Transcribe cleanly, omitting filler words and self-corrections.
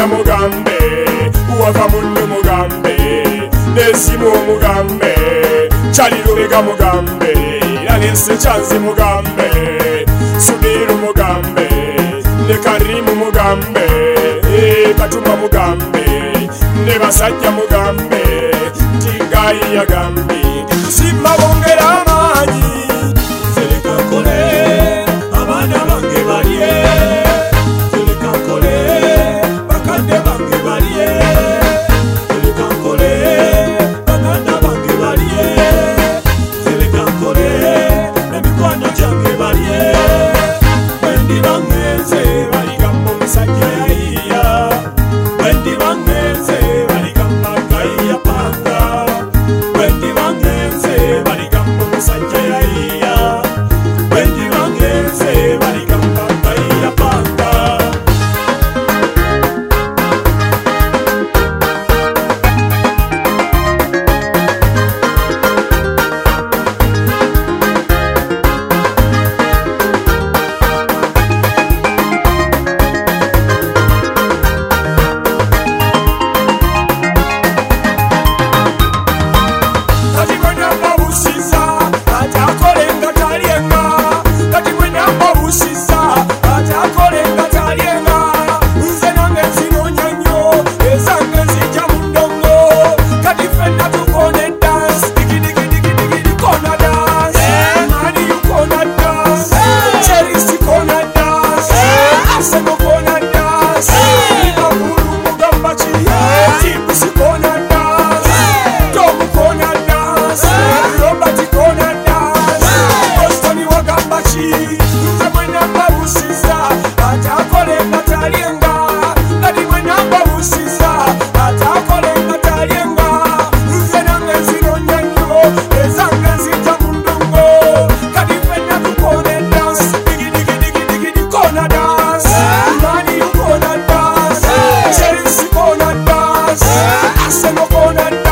mugambe uwava munne mugambe nesimu mugambe chalirubega mugambe yanese chanzi mugambe subiru mugambe ne karimu mugambe katuma mugambe ne basajja mugambe tingai yagambi simba bongera amanyi zeleka kole abana bange baliye zeleka kole bakande bange baliye zeleka kole bakanda bange baliye zeleka kole nemikwano gyange baliye wendi bangeze baligamba omusajja yayiya wendi bangeze baligamba gayiya panga wendi bangeze baligamba omusajja yayiya wendi bangeze baligamba gayiya panga I said no